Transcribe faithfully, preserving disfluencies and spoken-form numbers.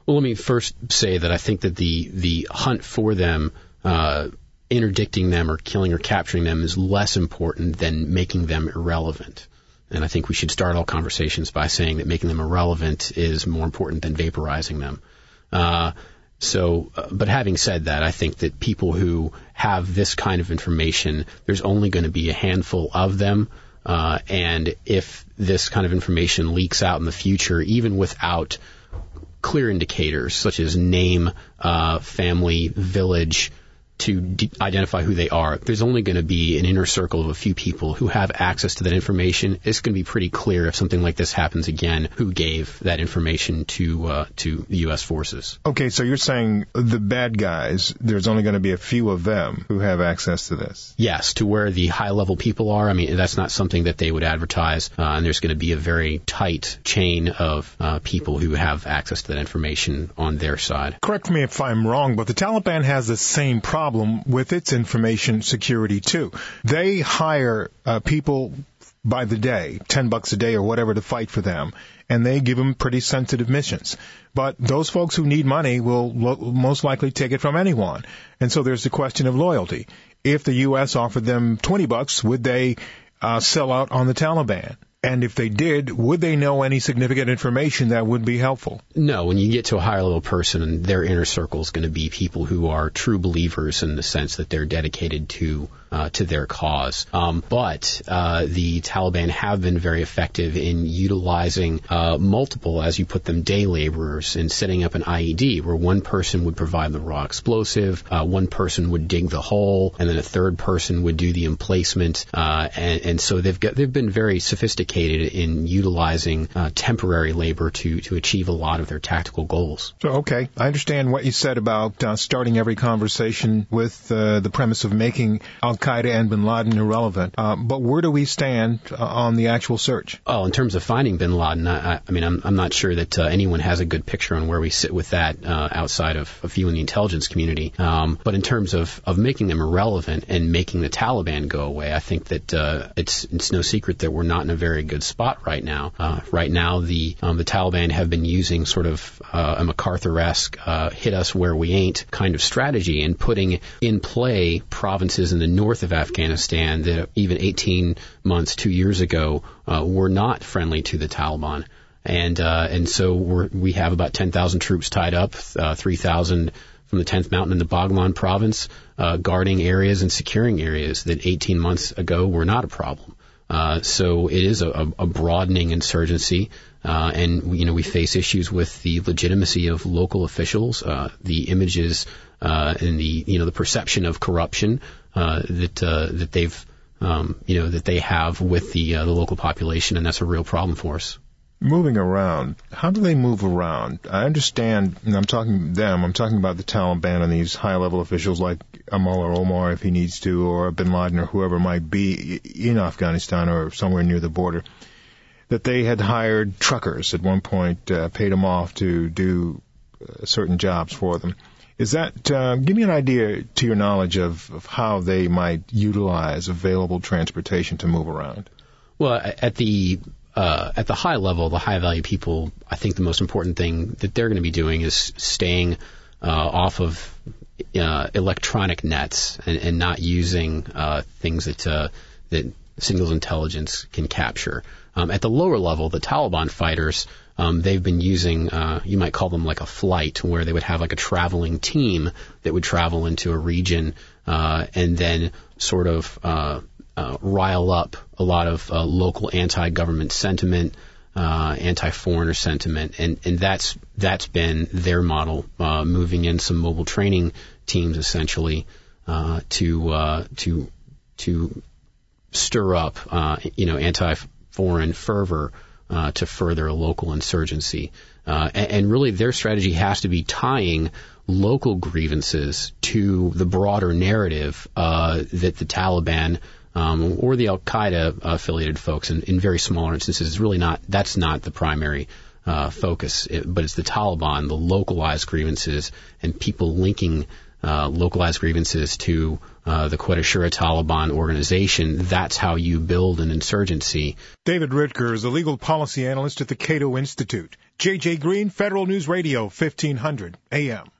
Well, let me first say that I think that the, the hunt for them, uh, interdicting them or killing or capturing them is less important than making them irrelevant. And I think we should start all conversations by saying that making them irrelevant is more important than vaporizing them. Uh, so, uh, but having said that, I think that people who have this kind of information, there's only going to be a handful of them. Uh, and if this kind of information leaks out in the future, even without clear indicators such as name, uh, family, village, to de- identify who they are, there's only going to be an inner circle of a few people who have access to that information. It's going to be pretty clear if something like this happens again, who gave that information to uh, to the U S forces. Okay, so you're saying the bad guys, there's only going to be a few of them who have access to this? Yes, to where the high-level people are. I mean, that's not something that they would advertise, uh, and there's going to be a very tight chain of uh, people who have access to that information on their side. Correct me if I'm wrong, but the Taliban has the same problem with its information security too. They hire uh, people by the day, ten bucks a day or whatever, to fight for them, and they give them pretty sensitive missions. But those folks who need money will lo- most likely take it from anyone, and so there's the question of loyalty. If the U S offered them twenty bucks, would they uh, sell out on the Taliban? And if they did, would they know any significant information that would be helpful? No, when you get to a higher level person, their inner circle is going to be people who are true believers in the sense that they're dedicated to uh, to their cause. Um, but uh, the Taliban have been very effective in utilizing uh, multiple, as you put them, day laborers in setting up an I E D, where one person would provide the raw explosive, uh, one person would dig the hole, and then a third person would do the emplacement. Uh, and, and so they've got they've been very sophisticated in utilizing uh, temporary labor to to achieve a lot of their tactical goals. So, okay, I understand what you said about uh, starting every conversation with uh, the premise of making Al-Qaeda and bin Laden irrelevant. Uh, but where do we stand uh, on the actual search? Oh, in terms of finding bin Laden, I, I mean, I'm, I'm not sure that uh, anyone has a good picture on where we sit with that uh, outside of a few in the intelligence community. Um, but in terms of, of making them irrelevant and making the Taliban go away, I think that uh, it's it's no secret that we're not in a very good spot right now. Uh, right now, the um, the Taliban have been using sort of uh, a MacArthur-esque uh, hit us where we ain't kind of strategy and putting in play provinces in the north of Afghanistan that even eighteen months, two years ago, uh, were not friendly to the Taliban. And uh, and so we're, we have about ten thousand troops tied up, uh, three thousand from the tenth Mountain in the Baghlan province, uh, guarding areas and securing areas that eighteen months ago were not a problem. Uh, so it is a, a broadening insurgency, uh, and you know we face issues with the legitimacy of local officials, uh, the images uh, and the you know the perception of corruption uh, that uh, that they've um, you know that they have with the uh, the local population, and that's a real problem for us. Moving around, how do they move around? I understand, and I'm talking them, I'm talking about the Taliban and these high-level officials like Mullah Omar, if he needs to, or bin Laden or whoever might be in Afghanistan or somewhere near the border, that they had hired truckers at one point, uh, paid them off to do uh, certain jobs for them. Is that, uh, give me an idea to your knowledge of, of how they might utilize available transportation to move around. Well, at the Uh, at the high level, the high-value people, I think the most important thing that they're going to be doing is staying uh, off of uh, electronic nets and, and not using uh, things that uh, that signals intelligence can capture. Um, at the lower level, the Taliban fighters, um, they've been using, uh, you might call them like a flight, where they would have like a traveling team that would travel into a region uh, and then sort of uh, Uh, rile up a lot of uh, local anti-government sentiment, uh, anti-foreigner sentiment, and, and that's that's been their model, uh, moving in some mobile training teams essentially uh, to uh, to to stir up uh, you know anti-foreign fervor uh, to further a local insurgency, uh, and, and really their strategy has to be tying local grievances to the broader narrative uh, that the Taliban Um, or the Al-Qaeda affiliated folks in, in very smaller instances. Is really not, that's not the primary uh, focus, it, but it's the Taliban, the localized grievances, and people linking uh, localized grievances to uh, the Quetta Shura Taliban organization. That's how you build an insurgency. David Ritker is a legal policy analyst at the Cato Institute. J J Green, Federal News Radio, fifteen hundred A M.